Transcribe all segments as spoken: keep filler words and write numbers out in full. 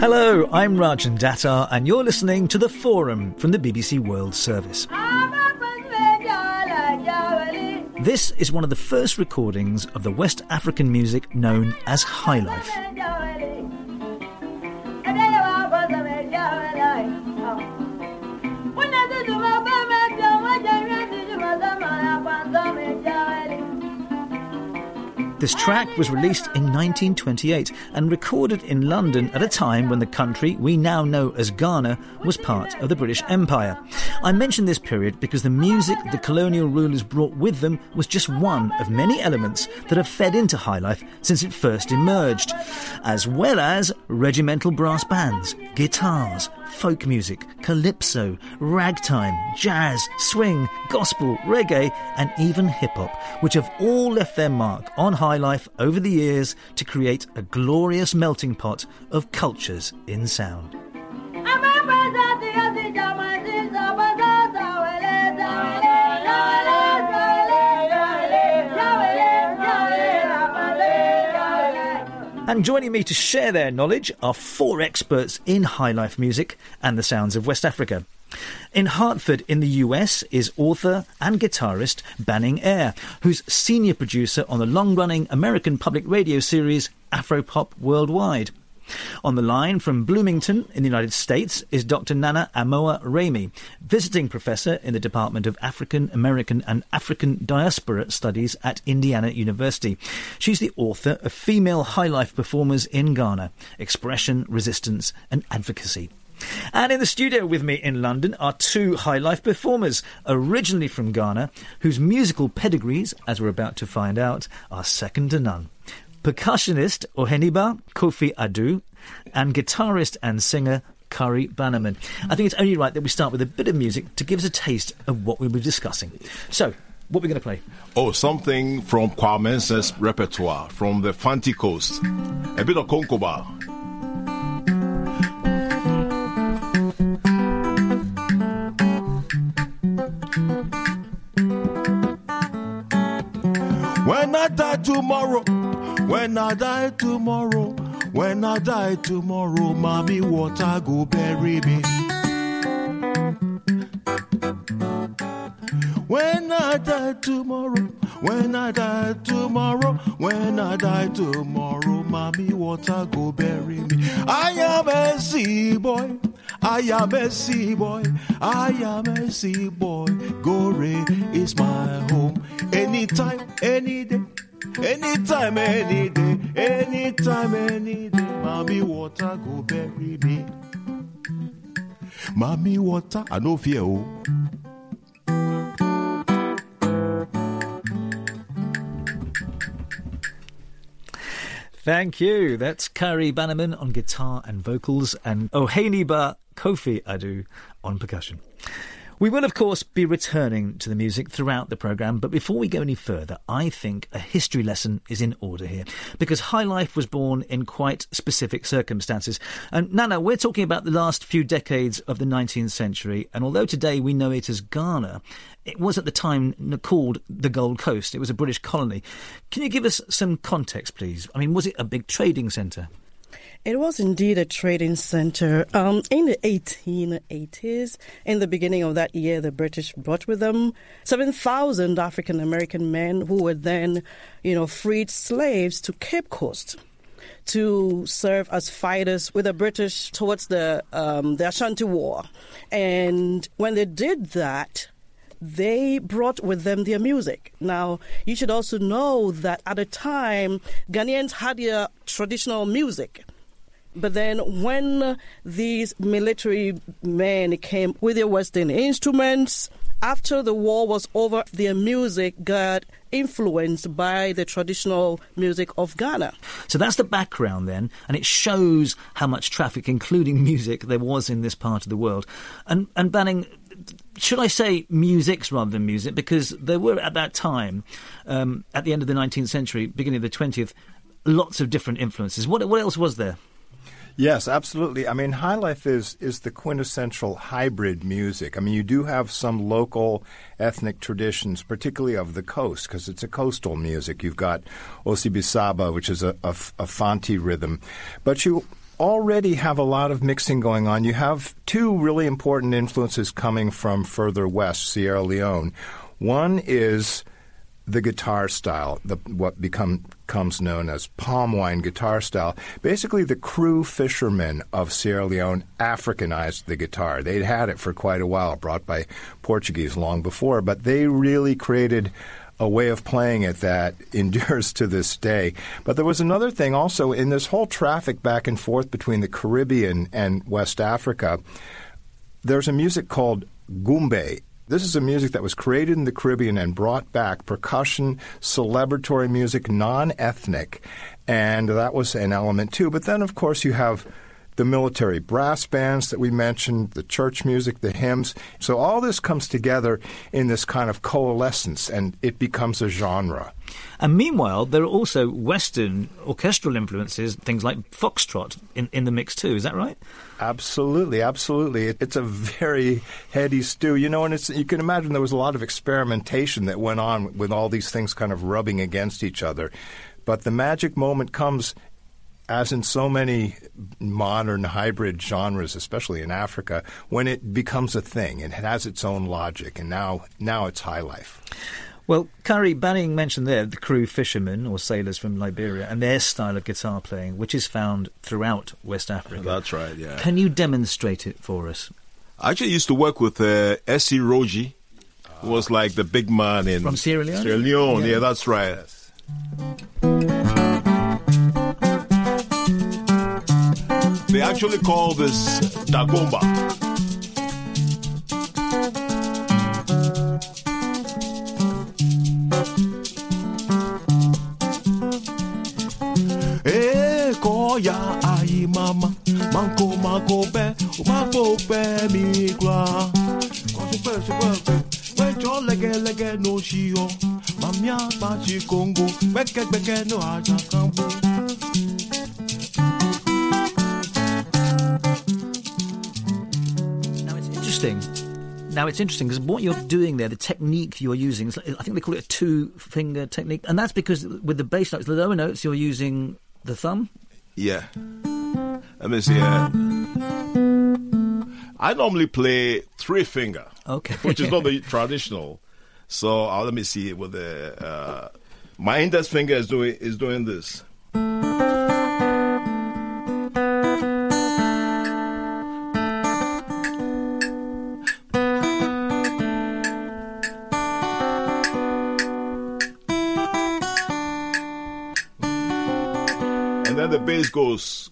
Hello, I'm Rajan Datar, and you're listening to The Forum from the B B C World Service. This is one of the first recordings of the West African music known as highlife. This track was released in nineteen twenty-eight and recorded in London at a time when the country we now know as Ghana was part of the British Empire. I mention this period because the music the colonial rulers brought with them was just one of many elements that have fed into highlife since it first emerged, as well as regimental brass bands, guitars, folk music, calypso, ragtime, jazz, swing, gospel, reggae, and even hip-hop, which have all left their mark on highlife over the years to create a glorious melting pot of cultures in sound. And joining me to share their knowledge are four experts in highlife music and the sounds of West Africa. In Hartford in the U S is author and guitarist Banning Eyre, who's senior producer on the long-running American public radio series Afropop Worldwide. On the line from Bloomington in the United States is Doctor Nana Amoah Remi, visiting professor in the Department of African American and African Diaspora Studies at Indiana University. She's the author of Female Highlife Performers in Ghana, Expression, Resistance and Advocacy. And in the studio with me in London are two highlife performers, originally from Ghana, whose musical pedigrees, as we're about to find out, are second to none. Percussionist Oheniba Kofi Adu and guitarist and singer Kari Bannerman. I think it's only right that we start with a bit of music to give us a taste of what we were discussing. So, what are we going to play? Oh, something from Kwamense's repertoire, from the Fanti Coast. A bit of Konkoba. When I die tomorrow, when I die tomorrow, when I die tomorrow, mommy, water go bury me. When I die tomorrow, when I die tomorrow, when I die tomorrow, mommy, water go bury me. I am a sea boy, I am a sea boy, I am a sea boy. Gore is my home, anytime, any day. Anytime, any day, anytime, any day, mommy water go bury me. Mommy water, I no fear. Oh. Thank you. That's Kari Bannerman on guitar and vocals and Oheniba Kofi Adu on percussion. We will, of course, be returning to the music throughout the programme, but before we go any further, I think a history lesson is in order here, because highlife was born in quite specific circumstances. And Nana, we're talking about the last few decades of the nineteenth century, and although today we know it as Ghana, it was at the time called the Gold Coast. It was a British colony. Can you give us some context, please? I mean, was it a big trading centre? It was indeed a trading centre. Um, in the eighteen eighties, in the beginning of that year, the British brought with them seven thousand African-American men who were then, you know, freed slaves to Cape Coast to serve as fighters with the British towards the, um, the Ashanti War. And when they did that, they brought with them their music. Now, you should also know that at the time, Ghanaians had their traditional music. But then when these military men came with their Western instruments, after the war was over, their music got influenced by the traditional music of Ghana. So that's the background then, and it shows how much traffic, including music, there was in this part of the world. And, and Banning, should I say musics rather than music? Because there were at that time, um, at the end of the nineteenth century, beginning of the twentieth, lots of different influences. What, what else was there? Yes, absolutely. I mean, highlife is is the quintessential hybrid music. I mean, you do have some local ethnic traditions, particularly of the coast, because it's a coastal music. You've got Osibisaba, which is a, a, a Fanti rhythm. But you already have a lot of mixing going on. You have two really important influences coming from further west, Sierra Leone. One is the guitar style, the, what become, becomes known as palm wine guitar style. Basically, the Kru fishermen of Sierra Leone Africanized the guitar. They'd had it for quite a while, brought by Portuguese long before, but they really created a way of playing it that endures to this day. But there was another thing also in this whole traffic back and forth between the Caribbean and West Africa. There's a music called gumbe. This is a music that was created in the Caribbean and brought back, percussion, celebratory music, non-ethnic, and that was an element too. But then, of course, you have the military brass bands that we mentioned, the church music, the hymns. So all this comes together in this kind of coalescence, and it becomes a genre. And meanwhile, there are also Western orchestral influences, things like foxtrot, in, in the mix too. Is that right? Absolutely, absolutely. It, it's a very heady stew. You know, and it's, you can imagine there was a lot of experimentation that went on with all these things kind of rubbing against each other. But the magic moment comes, as in so many modern hybrid genres, especially in Africa, when it becomes a thing and it has its own logic, and now now it's high life. Well, Kari Banning mentioned there the Kru fishermen or sailors from Liberia and their style of guitar playing, which is found throughout West Africa. That's right, yeah. Can you demonstrate it for us? I actually used to work with uh, Essie Roji, who was like the big man in From Sierra Leone? Sierra Leone, yeah, Yeah. that's right. They actually call this Dagomba. Eh, koya ayi mama, manko manko be, manko be mi gra. Kosi be se be, we jo lege lege no shio, mamia ba chi Congo, beke beke no aja kambu. Now, it's interesting. Now, it's interesting because what you're doing there, the technique you're using, is like- I think they call it a two-finger technique, and that's because with the bass notes, the lower notes, you're using the thumb. Yeah. Let me see. Uh, I normally play three finger, Okay. which is not the traditional. So uh, let me see it with the uh, my index finger is doing is doing this. And then the bass goes.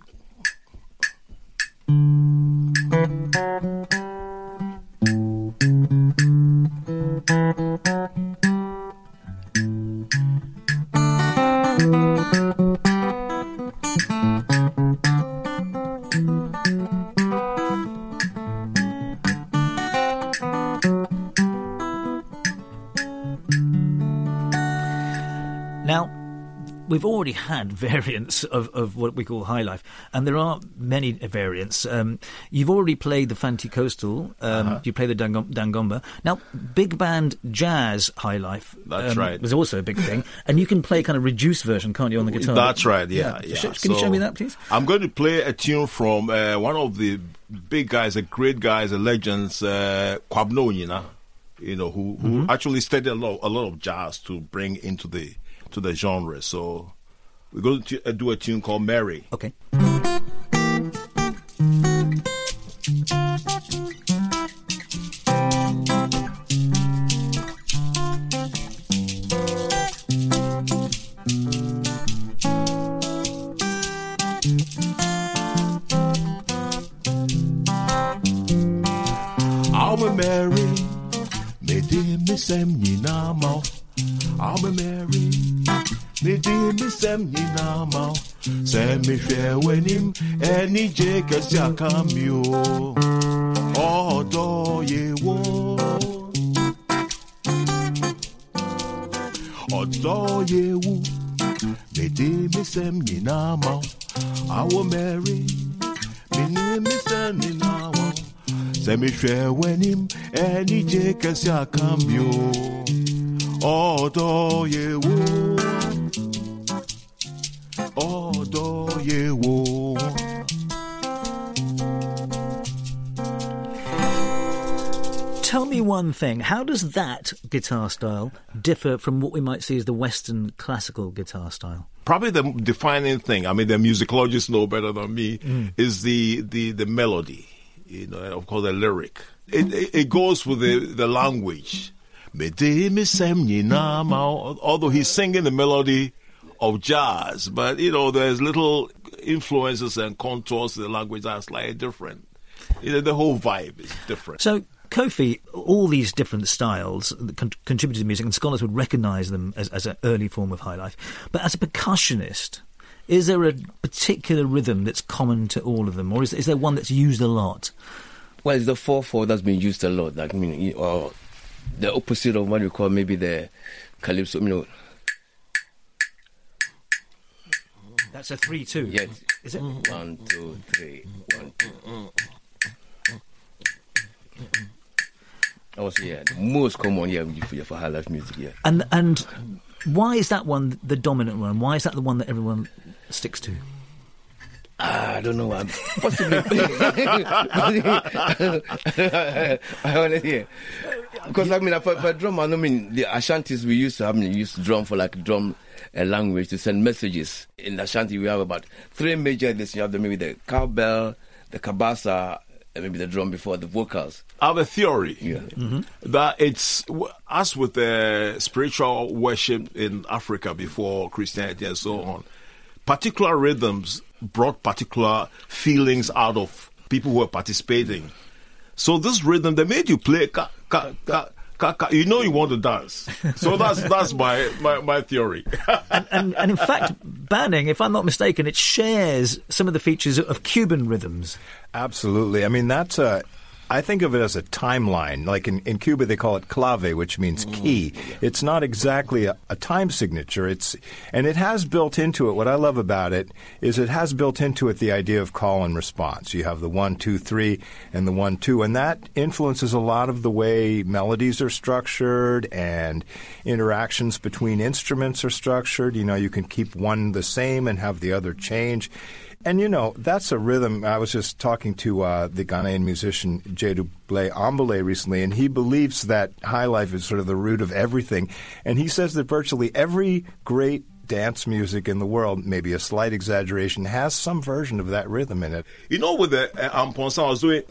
Now, we've already had variants of, of what we call high life, and there are many variants. Um, you've already played the Fanti Coastal. Um, Uh-huh. You play the Dangom- Dangomba. Now, big band jazz high life That's um, right. was also a big thing, and you can play kind of reduced version, can't you, on the guitar? That's right, yeah. yeah. Sh- Can you So, show me that, please? I'm going to play a tune from uh, one of the big guys, the great guys, the legends, uh, Kwabno Nyina, you know, who, who Mm-hmm. actually studied a lot, a lot of jazz to bring into the to the genre. So we're going to uh, do a tune called Mary. Okay. I'm Mary, me di me sem ni na mau. I'm Mary, me di me sem ni na mau. Se me share when him any jake as ya cameo. Oh, do ye wo. Oh, do ye wo. Me di me sem ni na mau. I'm Mary, me di me sem ni na mau. Se me share when him any jake as ya cameo. Oh, do ye wo. Oh, do ye wo. me one thing. How does that guitar style differ from what we might see as the Western classical guitar style? Probably the defining thing, I mean, the musicologists know better than me, mm. is the, the, the melody, you know, of course, the lyric. It, it, it goes with the, the language. Although he's singing the melody of jazz, but, you know, there's little influences and contours to the language that are slightly different. You know, the whole vibe is different. So, Kofi, all these different styles con- contribute to music, and scholars would recognise them as, as an early form of high life. But as a percussionist, is there a particular rhythm that's common to all of them, or is, is there one that's used a lot? Well, it's the four four that's been used a lot. Like, I mean, or the opposite of what you call maybe the calypso. You know, that's a three two. Yes. Is it one two three one two? Also, yeah, the most common, yeah, for, for high life music, yeah. And and why is that one the dominant one? Why is that the one that everyone sticks to? I don't know. I'm possibly. I want to hear. Because, I mean, for, for drum, I mean, the Ashantis we used to have, I mean, we used to drum for like drum uh, language to send messages. In Ashanti, we have about three major this. You have the, maybe the cowbell, the kabasa, and maybe the drum before the vocals. I have a theory yeah. mm-hmm. that it's, as with the spiritual worship in Africa before Christianity and so on, particular rhythms brought particular feelings out of people who were participating. So this rhythm, they made you play, ka, ka, ka, ka, ka, you know you want to dance. So that's that's my, my, my theory. and, and, and in fact, Banning, if I'm not mistaken, it shares some of the features of Cuban rhythms. Absolutely. I mean, that's a... I think of it as a timeline. Like in, in Cuba, they call it clave, which means key. It's not exactly a, a time signature. It's and it has built into it. What I love about it is it has built into it the idea of call and response. You have the one, two, three, and the one, two, and that influences a lot of the way melodies are structured and interactions between instruments are structured. You know, you can keep one the same and have the other change. And, you know, that's a rhythm. I was just talking to uh, the Ghanaian musician Jedu Blay Ambole recently, and he believes that high life is sort of the root of everything. And he says that virtually every great dance music in the world, maybe a slight exaggeration, has some version of that rhythm in it. You know, with the uh, Amponsa, I was doing...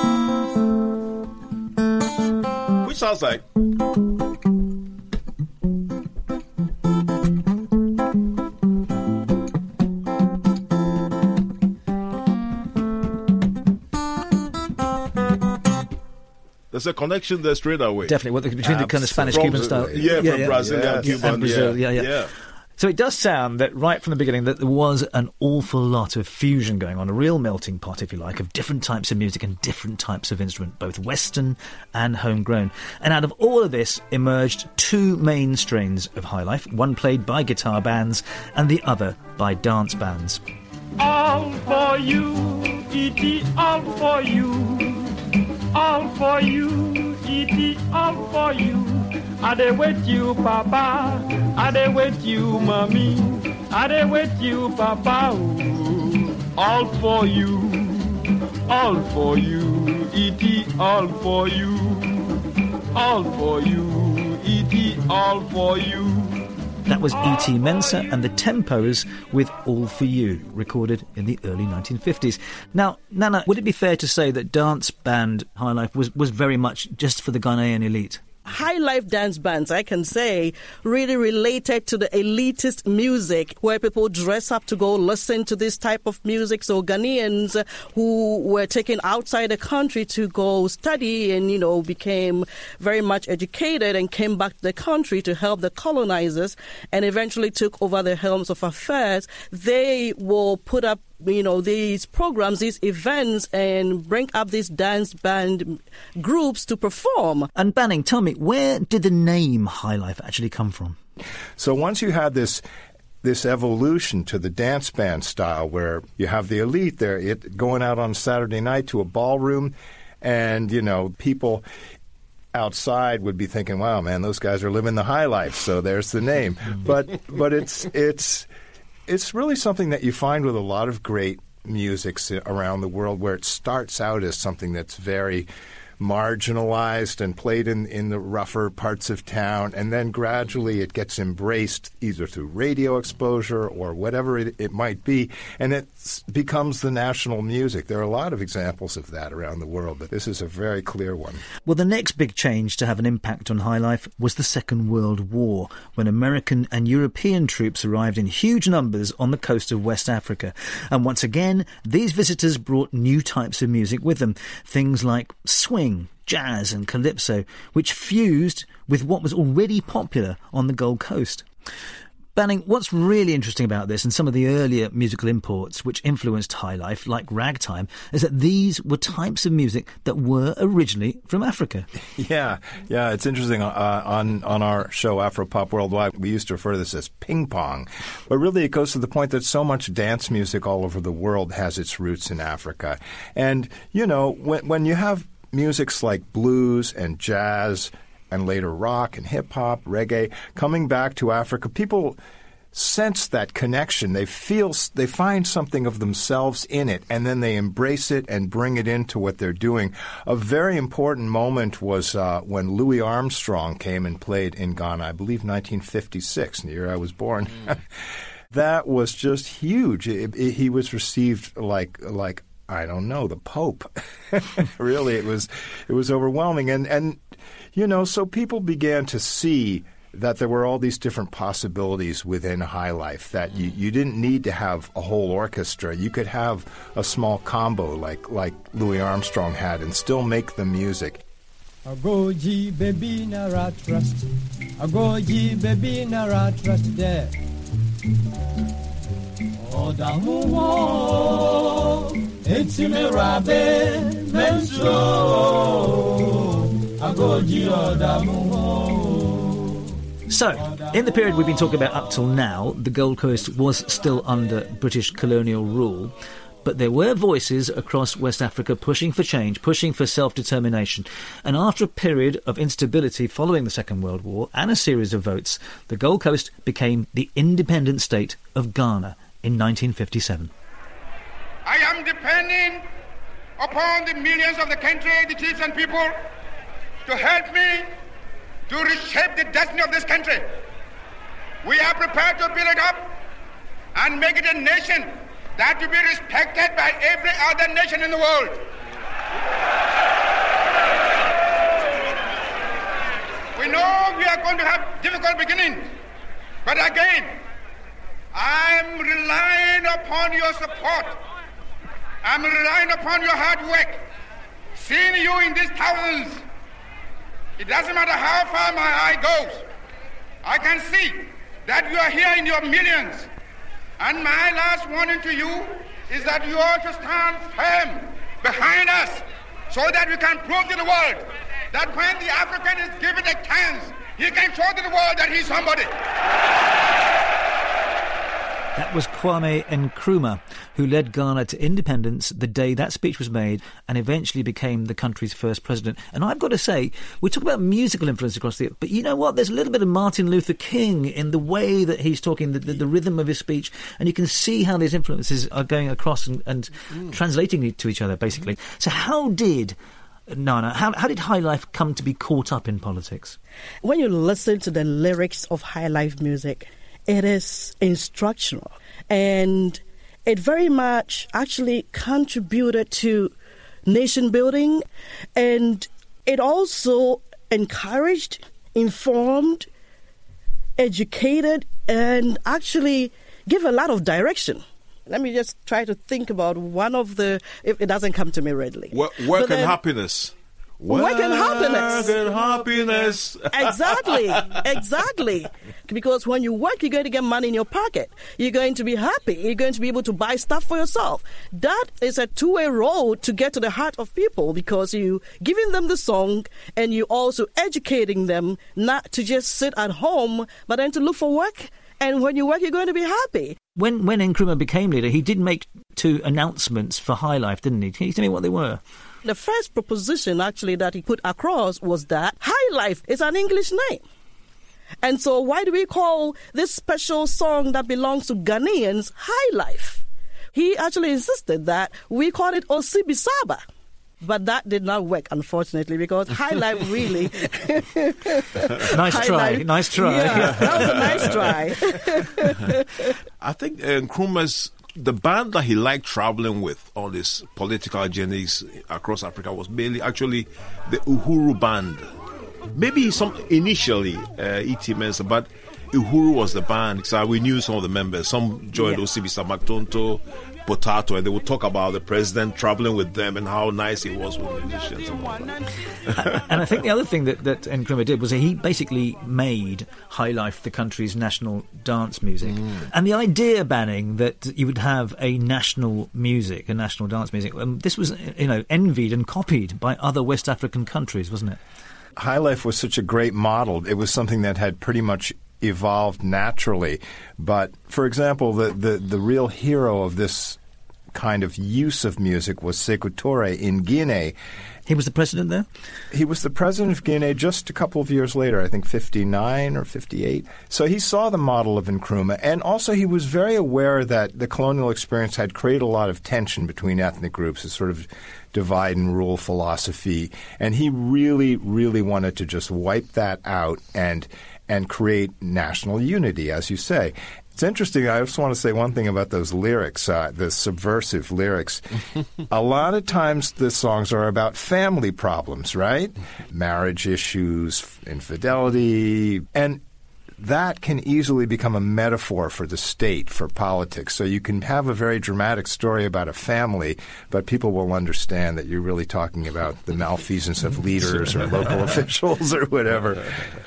which sounds like... There's a connection there straight away. Definitely, well, between Absolutely. the kind of Spanish-Cuban style. Yeah, yeah, from yeah. Brazilian, yeah. Cuban, and Brazil, yeah. Yeah, yeah. yeah. So it does sound that right from the beginning that there was an awful lot of fusion going on, a real melting pot, if you like, of different types of music and different types of instrument, both Western and homegrown. And out of all of this emerged two main strains of high life, one played by guitar bands and the other by dance bands. All for you, it is all for you. All for you, it is all for you. I dey wait you, Papa. I dey wait you, Mommy. I dey wait you, Papa. Ooh. All for you, all for you. It is all for you, all for you. It is all for you. That was E T Mensah and the Tempos with All For You, recorded in the early nineteen fifties. Now, Nana, would it be fair to say that dance band high life was, was very much just for the Ghanaian elite? High life dance bands, I can say, really related to the elitist music where people dress up to go listen to this type of music. So Ghanaians who were taken outside the country to go study and, you know, became very much educated and came back to the country to help the colonizers and eventually took over the helms of affairs, they will put up you know, these programs, these events, and bring up these dance band groups to perform. And Banning, tell me, where did the name High Life actually come from? So once you had this this evolution to the dance band style where you have the elite there it, going out on Saturday night to a ballroom and, you know, people outside would be thinking, wow, man, those guys are living the high life, so there's the name. but but it's it's... It's really something that you find with a lot of great musics around the world where it starts out as something that's very marginalized and played in, in the rougher parts of town, and then gradually it gets embraced either through radio exposure or whatever it, it might be, and it becomes the national music. There are a lot of examples of that around the world, but this is a very clear one. Well, the next big change to have an impact on highlife was the Second World War, when American and European troops arrived in huge numbers on the coast of West Africa. And once again, these visitors brought new types of music with them, things like swing, jazz and calypso, which fused with what was already popular on the Gold Coast. Banning, what's really interesting about this and some of the earlier musical imports which influenced highlife, like ragtime, is that these were types of music that were originally from Africa. Yeah, yeah, it's interesting. Uh, on, on our show, Afropop Worldwide, we used to refer to this as ping pong. But really it goes to the point that so much dance music all over the world has its roots in Africa. And, you know, when, when you have musics like blues and jazz and later rock and hip-hop, reggae, coming back to Africa, people sense that connection. They feel, they find something of themselves in it, and then they embrace it and bring it into what they're doing. A very important moment was uh, when Louis Armstrong came and played in Ghana, I believe nineteen fifty-six, the year I was born. Mm. That was just huge. It, it, he was received like like I don't know, the Pope. Really, it was it was overwhelming. And, and, you know, so people began to see that there were all these different possibilities within highlife, that you, you didn't need to have a whole orchestra. You could have a small combo like, like Louis Armstrong had and still make the music. Agoji baby nara trust. Agoji baby nara trust there. Odamuwo etimerabe menso agoji odamuwo. So, in the period we've been talking about up till now, the Gold Coast was still under British colonial rule, but there were voices across West Africa pushing for change, pushing for self-determination. And after a period of instability following the Second World War and a series of votes, the Gold Coast became the independent state of Ghana in nineteen fifty-seven. I am depending upon the millions of the country, the chiefs and people, to help me to reshape the destiny of this country. We are prepared to build it up and make it a nation that will be respected by every other nation in the world. We know we are going to have difficult beginnings, but again, I'm relying upon your support. I'm relying upon your hard work. Seeing you in these thousands, it doesn't matter how far my eye goes. I can see that you are here in your millions. And my last warning to you is that you all should stand firm behind us so that we can prove to the world that when the African is given a chance, he can show to the world that he's somebody. That was Kwame Nkrumah, who led Ghana to independence the day that speech was made and eventually became the country's first president. And I've got to say, we talk about musical influence across the... But you know what? There's a little bit of Martin Luther King in the way that he's talking, the, the, the rhythm of his speech. And you can see how these influences are going across and, and mm. translating to each other, basically. Mm. So how did... Nana, how, how did highlife come to be caught up in politics? When you listen to the lyrics of highlife music, it is instructional, and it very much actually contributed to nation building, and it also encouraged, informed, educated, and actually give a lot of direction. Let me just try to think about one of the, if it doesn't come to me readily. Work, work and happiness. Work and happiness. Work and happiness. Exactly, exactly. Because when you work, you're going to get money in your pocket. You're going to be happy. You're going to be able to buy stuff for yourself. That is a two-way road to get to the heart of people, because you giving them the song and you also educating them not to just sit at home, but then to look for work. And when you work, you're going to be happy. When when Nkrumah became leader, he did make two announcements for highlife, didn't he? Can you tell me what they were? The first proposition, actually, that he put across was that highlife is an English name. And so why do we call this special song that belongs to Ghanaians highlife? He actually insisted that we call it Osibisaba. but that did not work, unfortunately, because High Life really... nice High try, Life, nice try. Yeah, that was a nice try. I think uh, Nkrumah's, the band that he liked traveling with on his political journeys across Africa was mainly actually the Uhuru Band. Maybe some initially uh, E T Mensa, but Uhuru was the band. So we knew some of the members. Some joined yeah. O C B Samaktonto, Potato, and they would talk about the president traveling with them and how nice he was with musicians and all that. And I think the other thing that, that Nkrumah did was he basically made High Life the country's national dance music. Mm. And the idea, Banning, that you would have a national music, a national dance music, um, this was, you know, envied and copied by other West African countries, wasn't it? High Life was such a great model. It was something that had pretty much evolved naturally. But, for example, the, the, the real hero of this kind of use of music was Sékou Touré in Guinea. He was the president there? He was the president of Guinea just a couple of years later, I think fifty-nine or fifty-eight. So he saw the model of Nkrumah, and also he was very aware that the colonial experience had created a lot of tension between ethnic groups, a sort of divide and rule philosophy, and he really, really wanted to just wipe that out and and create national unity, as you say. It's interesting. I just want to say one thing about those lyrics, uh, the subversive lyrics. A lot of times the songs are about family problems, right? Marriage issues, infidelity, and that can easily become a metaphor for the state, for politics. So you can have a very dramatic story about a family, but people will understand that you're really talking about the malfeasance of leaders or local officials or whatever.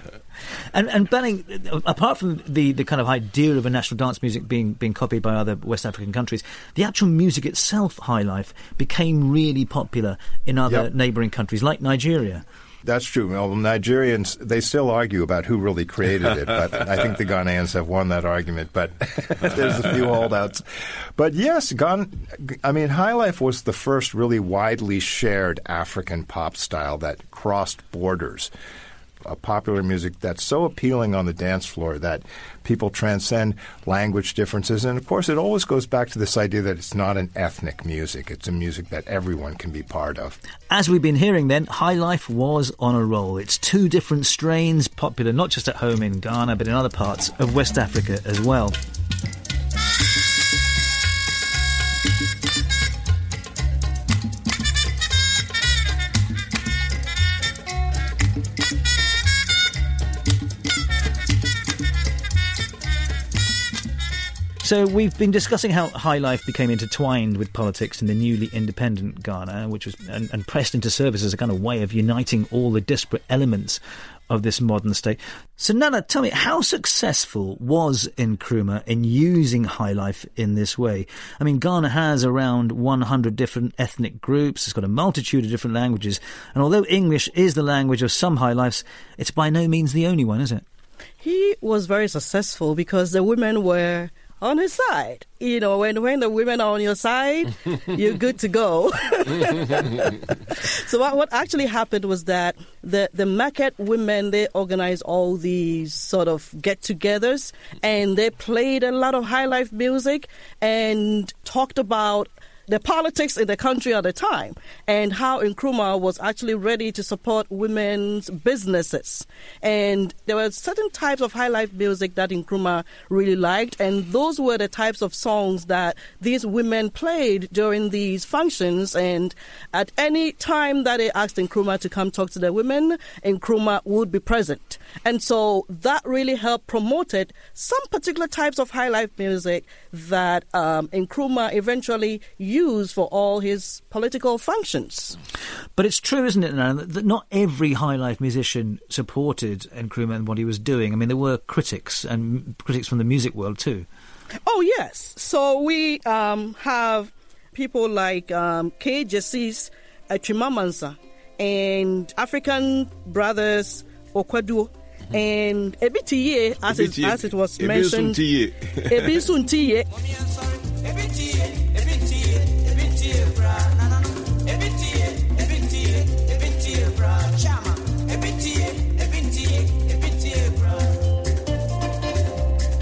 And, and Banning, apart from the, the kind of idea of a national dance music being being copied by other West African countries, the actual music itself, High Life, became really popular in other yep. neighbouring countries like Nigeria. That's true. Well, Nigerians, they still argue about who really created it, but I think the Ghanaians have won that argument, but there's a few holdouts. But yes, Ghana, I mean, High Life was the first really widely shared African pop style that crossed borders. A popular music that's so appealing on the dance floor that people transcend language differences. And, of course, it always goes back to this idea that it's not an ethnic music. It's a music that everyone can be part of. As we've been hearing then, High Life was on a roll. It's two different strains, popular not just at home in Ghana, but in other parts of West Africa as well. So we've been discussing how High Life became intertwined with politics in the newly independent Ghana, which was and, and pressed into service as a kind of way of uniting all the disparate elements of this modern state. So Nana, tell me, how successful was Nkrumah in using High Life in this way? I mean, Ghana has around one hundred different ethnic groups. It's got a multitude of different languages. And although English is the language of some High Lifes, it's by no means the only one, is it? He was very successful because the women were on his side. You know, when, when the women are on your side, you're good to go. So what, what actually happened was that the, the market women, they organized all these sort of get-togethers, and they played a lot of High Life music and talked about the politics in the country at the time and how Nkrumah was actually ready to support women's businesses. And there were certain types of High Life music that Nkrumah really liked, and those were the types of songs that these women played during these functions. And at any time that they asked Nkrumah to come talk to the women, Nkrumah would be present. And so that really helped promoted some particular types of High Life music that um, Nkrumah eventually used for all his political functions. But it's true, isn't it, Nana, that not every High Life musician supported Nkrumah and what he was doing. I mean, there were critics, and critics from the music world too. Oh, yes. So we um, have people like um, K. Jessis Chimamansa and African Brothers Okwaduo. And Ebitiye, as, it, as it was mentioned, Ebisuntiye.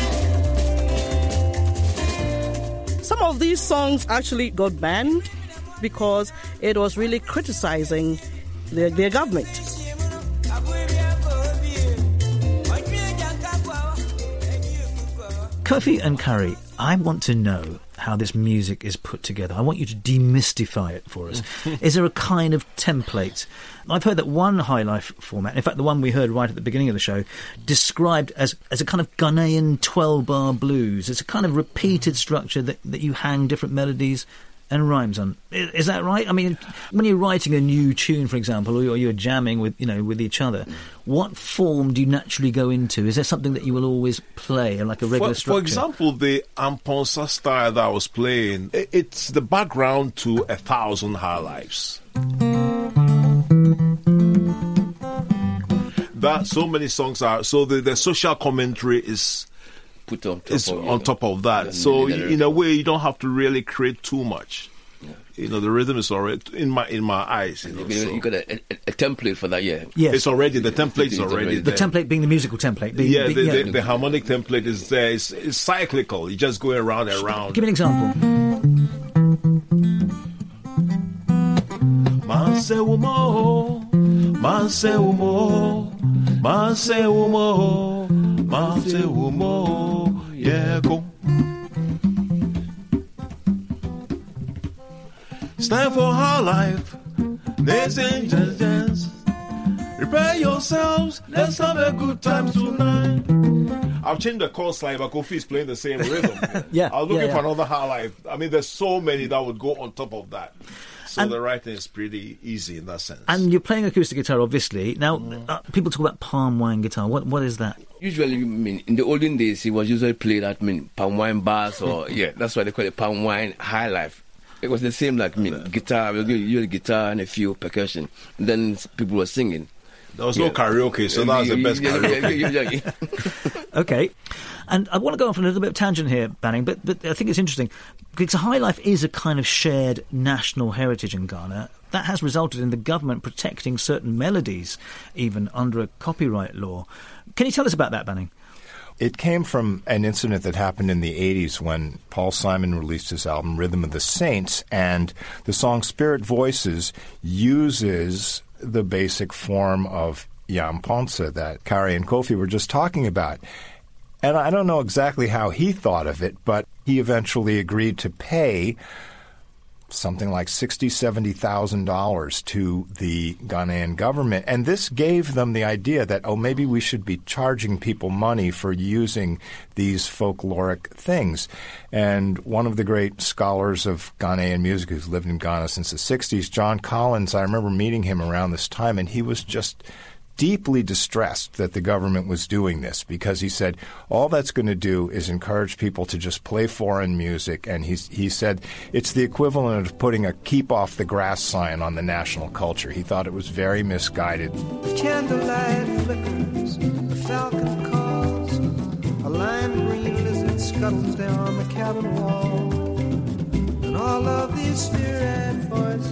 Some of these songs actually got banned because it was really criticizing their, their government. Kofi and Curry, I want to know how this music is put together. I want you to demystify it for us. Is there a kind of template? I've heard that one High Life format, in fact the one we heard right at the beginning of the show, described as, as a kind of Ghanaian twelve-bar blues. It's a kind of repeated structure that, that you hang different melodies and rhymes on. Is, is that right? I mean, when you're writing a new tune, for example, or you're, you're jamming with, you know, with each other, what form do you naturally go into? Is there something that you will always play, like a regular for, structure? For example, the Amponsa style that I was playing, it's the background to A Thousand High Lives. That so many songs are, so the, the social commentary is put on top, is of, on top of that. Yeah, so yeah, yeah. in a way, you don't have to really create too much. Yeah. You know, the rhythm is already in my in my eyes. You, know, you, so. you got a, a, a template for that, yeah. Yes. It's already, the template is It's already already The there. template being the musical template. Being, Yeah, be- the, yeah. The, the harmonic template is there. It's, it's cyclical. You just go around and around. Give me an example. Manseumo, Manseumo, Manseumo, Manseumo, yeah, go. It's time for High Life. Ladies and gents, prepare yourselves. Let's have a good time tonight. I've changed the chord slide, but Kofi is playing the same rhythm. Yeah, I was looking yeah, for yeah. another High Life. I mean, there's so many that would go on top of that. So And- the writing is pretty easy in that sense. And you're playing acoustic guitar, obviously. Now, uh, people talk about palm wine guitar. What What is that? Usually, I mean, in the olden days, it was usually played at I mean, palm wine bars or, yeah, that's why they call it palm wine high life. It was the same like, I mean, guitar, usually guitar and a few percussion. And then people were singing. there was Yeah. no karaoke, so that was the best Yeah, yeah, karaoke. yeah, yeah, yeah. Okay. And I want to go off on a little bit of tangent here, Banning, but, but I think it's interesting because High Life is a kind of shared national heritage in Ghana. That has resulted in the government protecting certain melodies, even under a copyright law. Can you tell us about that, Banning? It came from an incident that happened in the eighties when Paul Simon released his album Rhythm of the Saints, and the song Spirit Voices uses the basic form of Yamponsa that Kari and Kofi were just talking about. And I don't know exactly how he thought of it, but he eventually agreed to pay something like sixty thousand dollars, seventy thousand dollars to the Ghanaian government. And this gave them the idea that, oh, maybe we should be charging people money for using these folkloric things. And one of the great scholars of Ghanaian music who's lived in Ghana since the sixties, John Collins, I remember meeting him around this time, and he was just deeply distressed that the government was doing this because he said all that's going to do is encourage people to just play foreign music, and he's, he said it's the equivalent of putting a keep off the grass sign on the national culture. He thought it was very misguided. The candlelight flickers, the falcon calls, a lime green lizard scuttles down the cabin wall, and all of these spirit voices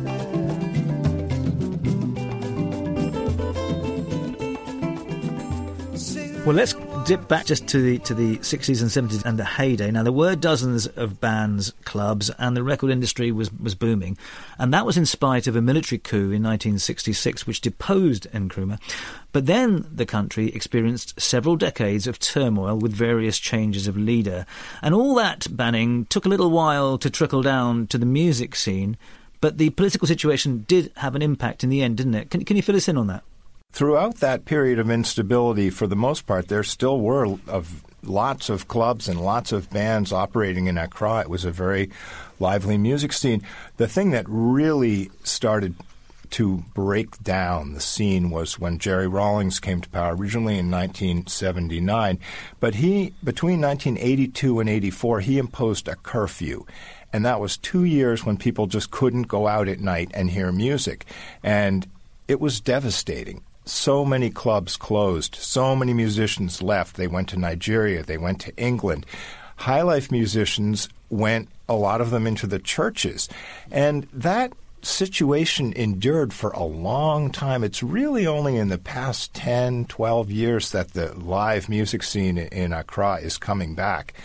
Well, let's dip back just to the to the sixties and seventies and the heyday. Now, there were dozens of bands, clubs, and the record industry was, was booming. And that was in spite of a military coup in nineteen sixty-six, which deposed Nkrumah. But then the country experienced several decades of turmoil with various changes of leader. And all that, Banning, took a little while to trickle down to the music scene. But the political situation did have an impact in the end, didn't it? Can, can you fill us in on that? Throughout that period of instability, for the most part, there still were of lots of clubs and lots of bands operating in Accra. It was a very lively music scene. The thing that really started to break down the scene was when Jerry Rawlings came to power, originally in nineteen seventy-nine. But he, between nineteen eighty-two and eighty-four, he imposed a curfew. And that was two years when people just couldn't go out at night and hear music. And it was devastating. So many clubs closed. So many musicians left. They went to Nigeria. They went to England. High life musicians went, a lot of them, into the churches. And that situation endured for a long time. It's really only in the past ten, twelve years that the live music scene in Accra is coming back.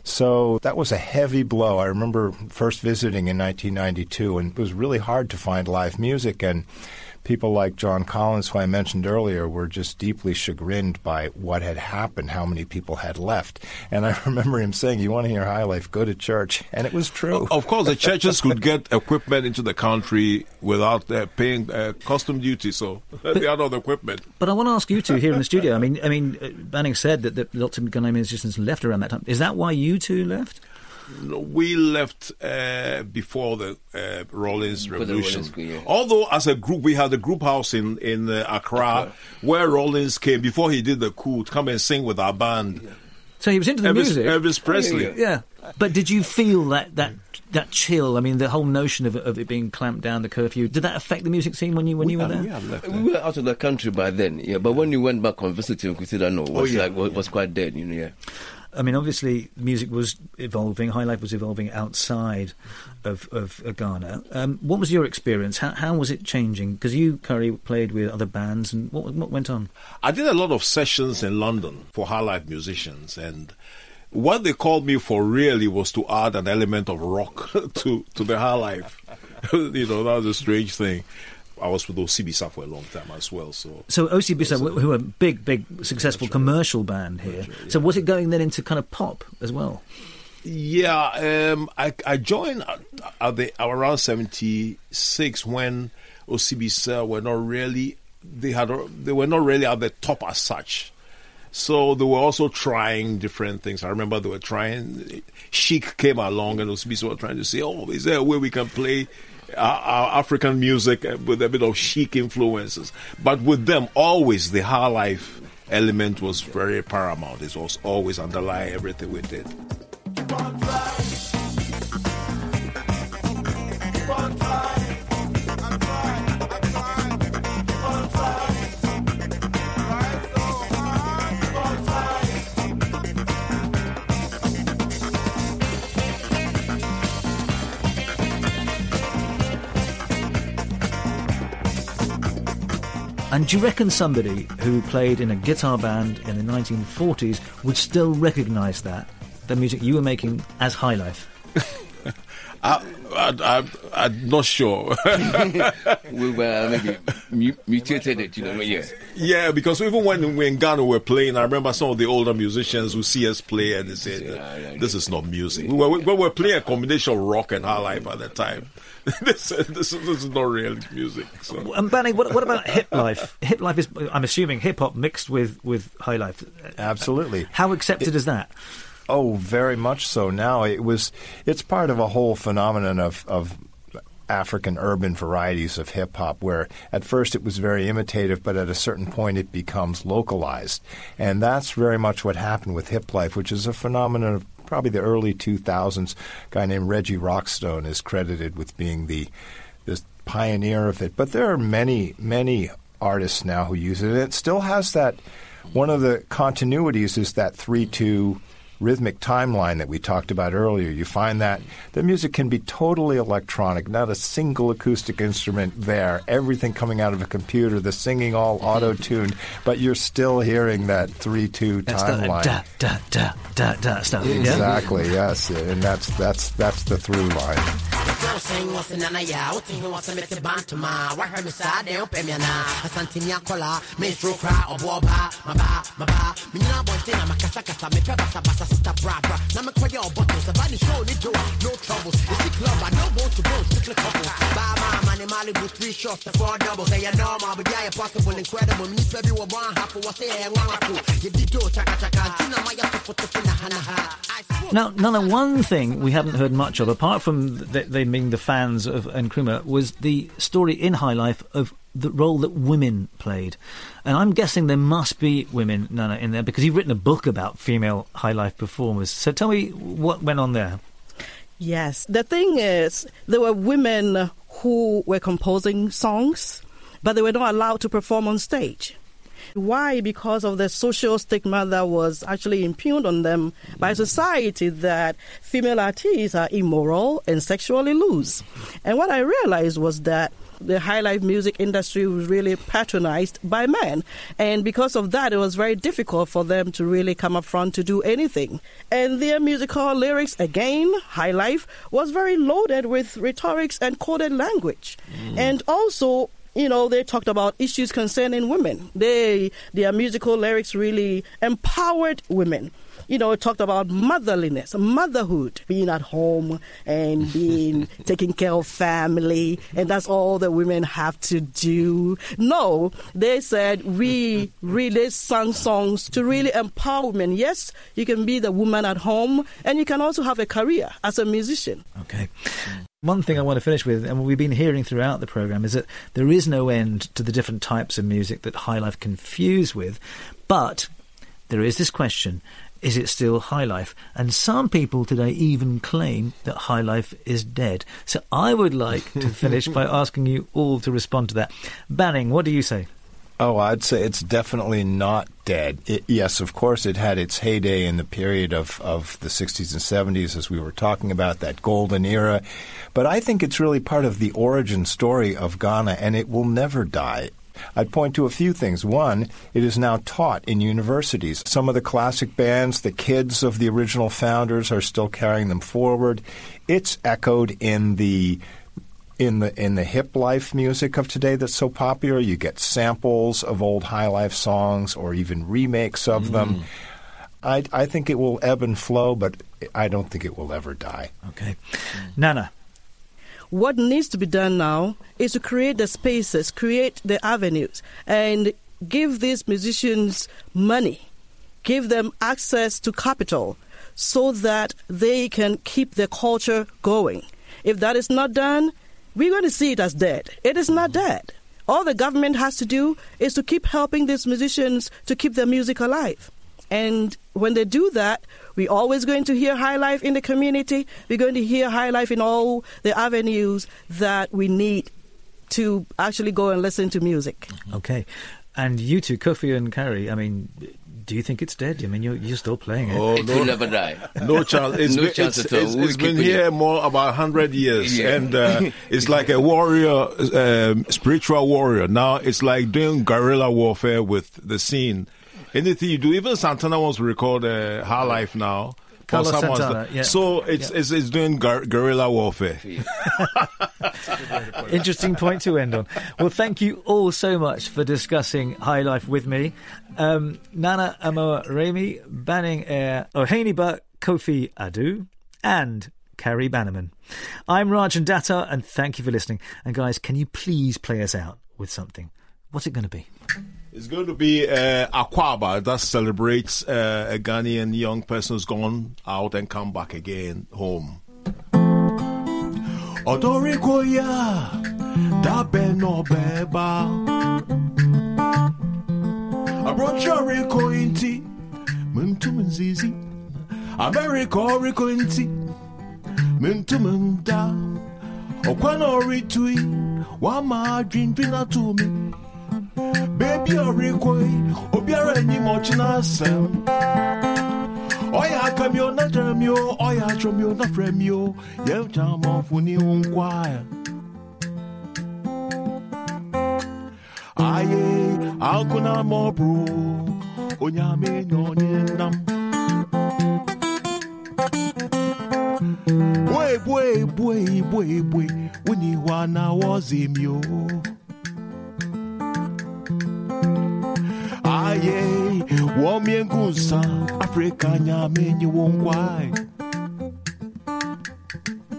So that was a heavy blow. I remember first visiting in nineteen ninety-two, and it was really hard to find live music. And people like John Collins, who I mentioned earlier, were just deeply chagrined by what had happened, how many people had left. And I remember him saying, you want to hear high life, go to church. And it was true. Of course, the churches could get equipment into the country without uh, paying uh, custom duty, so they had all the equipment. But I want to ask you two here in the studio. I mean, I mean, uh, Banning said that, that lots of Ghanaian musicians left around that time. Is that why you two left? No, we left uh, before the uh, Rollins Revolution. The Rollins, yeah. Although, as a group, we had a group house in in uh, Accra where Rollins came before he did the coup to come and sing with our band. Yeah. So he was into the Elvis, music. Elvis Presley. Yeah, yeah. But did you feel that that that chill? I mean, the whole notion of, of it being clamped down, the curfew. Did that affect the music scene when you when we you were had, there? We, had left we were out of the country by then. Yeah, but when you went back on visiting, we said, no, it was oh, yeah. like was, was quite dead. You know, yeah. I mean, obviously, music was evolving. High life was evolving outside of, of uh, Ghana. Um, what was your experience? How, how was it changing? Because you, Curry, played with other bands, and what, what went on? I did a lot of sessions in London for high life musicians, and what they called me for really was to add an element of rock to, to the high life. You know, that was a strange thing. I was with Osibisa for a long time as well. So, so Osibisa, who are a big, big, successful right. commercial band here. Right, yeah. So was it going then into kind of pop as well? Yeah, um, I, I joined at, at the, around seventy-six when Osibisa were not really, they had they were not really at the top as such. So they were also trying different things. I remember they were trying, Chic came along and Osibisa were trying to say, oh, is there a way we can play Our, our African music with a bit of chic influences? But with them, always the high life element was very paramount. It was always underlying everything we did. Keep on trying. Keep on trying. I'm trying. I'm trying. Keep on trying. Try so hard. Keep on trying. And do you reckon somebody who played in a guitar band in the nineteen forties would still recognise that, the music you were making, as high life? I, I, I, I'm not sure. We were maybe mu- mutated it, you know, yeah. Yeah, because even when we in Ghana were playing, I remember some of the older musicians who see us play and they said, yeah, yeah, this is not music. We were, we were playing a combination of rock and high life at the time. this, this, this is not real music. So. And Banning, what, what about hip life? Hip life is, I'm assuming, hip hop mixed with, with high life. Absolutely. How accepted it, is that? Oh, very much so. Now it was. It's part of a whole phenomenon of of African urban varieties of hip hop, where at first it was very imitative, but at a certain point it becomes localized, and that's very much what happened with hip life, which is a phenomenon of probably the early two thousands. A guy named Reggie Rockstone is credited with being the this pioneer of it. But there are many many artists now who use it. It still has that. One of the continuities is that three two rhythmic timeline that we talked about earlier. You find that the music can be totally electronic, not a single acoustic instrument there, everything coming out of a computer, the singing all auto-tuned, but you're still hearing that three two timeline. Da, da, da, da, da stuff. Exactly, yeah? Yes, and that's that's that's the through line. Sister Barbara, now me call your buttons. The body show the door, no troubles. It's the club, I don't want to go, strictly couple. Buy my money, Malibu, three shots, the four doubles. Say you know, ma, but yeah, possible, incredible. Me, baby, one half of what's there, one or two. You did do, chaka chaka, tina, my yapu, put the finna, hana, ha. Now, Nana, one thing we haven't heard much of, apart from they the, being the fans of Nkrumah, was the story in High Life of the role that women played. And I'm guessing there must be women, Nana, in there, because you've written a book about female High Life performers. So tell me what went on there. Yes. The thing is, there were women who were composing songs, but they were not allowed to perform on stage. Why? Because of the social stigma that was actually impugned on them by society, that female artists are immoral and sexually loose. And what I realized was that the high life music industry was really patronized by men. And because of that, it was very difficult for them to really come up front to do anything. And their musical lyrics, again, high life, was very loaded with rhetorics and coded language. Mm. And also, you know, they talked about issues concerning women. They, their musical lyrics really empowered women. You know, it talked about motherliness, motherhood, being at home and being taking care of family, and that's all the women have to do. No, they said we really sang songs to really empower women. Yes, you can be the woman at home, and you can also have a career as a musician. Okay. One thing I want to finish with, and we've been hearing throughout the programme, is that there is no end to the different types of music that High Life can fuse with, but there is this question: is it still high life? And some people today even claim that high life is dead. So I would like to finish by asking you all to respond to that. Banning, what do you say? Oh, I'd say it's definitely not dead. It, yes, of course, it had its heyday in the period of, of the sixties and seventies, as we were talking about, that golden era. But I think it's really part of the origin story of Ghana, and it will never die. I'd point to a few things. One, it is now taught in universities. Some of the classic bands, the kids of the original founders, are still carrying them forward. It's echoed in the in the in the hip life music of today that's so popular. You get samples of old high life songs or even remakes of mm. them. I, I think it will ebb and flow, but I don't think it will ever die. Okay. Nana. What needs to be done now is to create the spaces, create the avenues, and give these musicians money, give them access to capital so that they can keep their culture going. If that is not done, we're going to see it as dead. It is not dead. All the government has to do is to keep helping these musicians to keep their music alive. And when they do that, we're always going to hear high life in the community. We're going to hear high life in all the avenues that we need to actually go and listen to music. Okay. And you two, Kofi and Carrie, I mean, do you think it's dead? I mean, you're, you're still playing it. Oh, it no, will never die. No chance. It's no been, chance it's, at all. It's, We'll it's been it. here more about one hundred years. Yeah. And uh, it's like a warrior, um, spiritual warrior. Now it's like doing guerrilla warfare with the scene. Anything you do, even Santana wants to record uh, High Life now. Carlos Santana, yeah. So it's, yeah. it's it's doing gar- guerrilla warfare. Interesting point to end on. Well, thank you all so much for discussing High Life with me. Um, Nana Amoah-Remi, Banning Eyre Ohaniba, Kofi Adu, and Carrie Bannerman. I'm Rajan Datta, and thank you for listening. And guys, can you please play us out with something? What's it going to be? It's going to be uh, Akwaba that celebrates uh, a Ghanaian young person who's gone out and come back again home. Odoriko ya dabe no beba Abrochoriko inti Muntumunzizi America oriko inti Muntumunda Okwano ritui Wama drinpina to me Baby oriko Obiara ni mochina sem Oya kamyo na jamyo, oya chomyo na fremyo, ye jamo funi unkwaya. Aye, alkuna mo bro, onyame nyonye nam. Boy, boy, boy, boy, boy, uni wana wazimyo. Aye, womye ngusa, Africa nyame nyi wongwai.